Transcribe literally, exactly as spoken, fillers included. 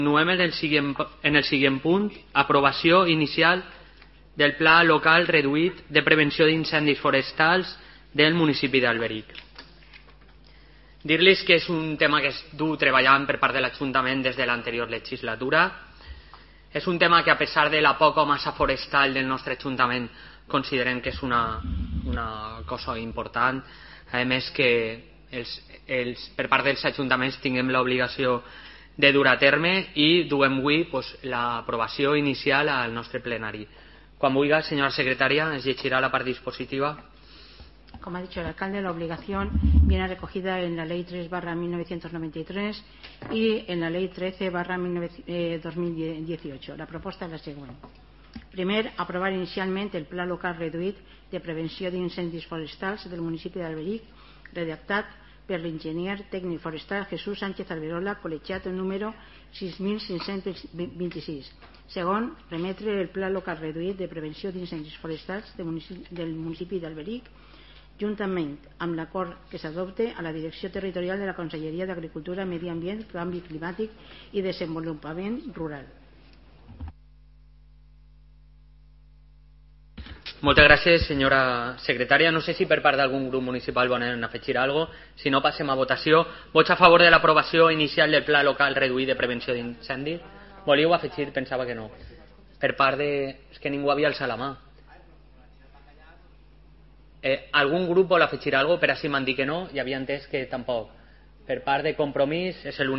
Continuem en el següent, en el següent punt, aprovació inicial del Pla Local Reduït de Prevenció d'Incendis Forestals del municipi d'Alberic. Dir-los que és un tema que es du treballant per part de l'Ajuntament des de l'anterior legislatura. És un tema que, a pesar de la poca massa forestal del nostre Ajuntament, considerem que és una, una cosa important. A més, que els, els, per part dels ajuntaments tinguem l'obligació de dur a terme i duem avui pues, l'aprovació inicial al nostre plenari. Quan vulgui, senyora secretària, es llegirá la part dispositiva. Como ha dicho el alcalde, la obligación viene recogida en la Ley tres barra mil novecientos noventa y tres y en la Ley trece barra dos mil dieciocho. La propuesta es la siguiente. Primer, aprobar inicialment el Pla Local Reduït de Prevenció d'Incendis Forestals del municipi d'Alberic, redactat per l'enginyer tècnic forestal Jesús Sánchez Alberola, col·legiat número sis mil cinc-cents vint-i-sis. Segon, remetre el Pla Local Reduït de Prevenció d'Incendis Forestals del municipi d'Alberic, juntament amb l'acord que s'adopte a la Direcció Territorial de la Conselleria d'Agricultura, Medi Ambient, Canvi Climàtic i Desenvolupament Rural. Moltes gràcies, senyora secretària. No sé si per part d'algun grup municipal volen afegir alguna cosa. Si no, passem a votació. Vots a favor de l'aprovació inicial del Pla Local Reduït de Prevenció d'Incendis. Volíeu afegir? Pensava que no. Per part de... És que ningú havia alçat la mà. Eh, algun grup vol afegir alguna cosa? Per així m'han dit que no i havia entès que tampoc. Per part de Compromís és l'únic